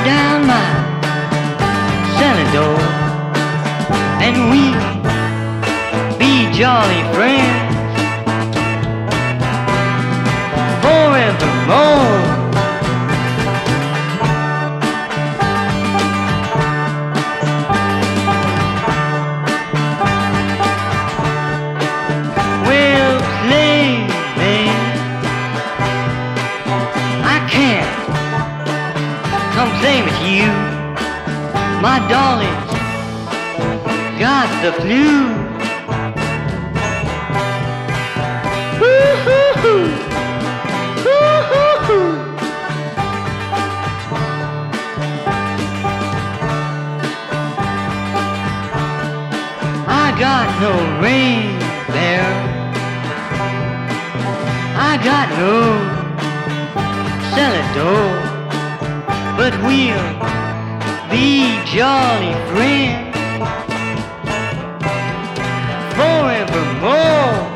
down my cellar door, and we'll be jolly friends forevermore. Well, playmate, I can't come play with you. My dolly's got the flu. Woo-hoo-hoo. Woo-hoo-hoo. I got no ring there. I got no cellar door, but we'll be jolly friends forevermore.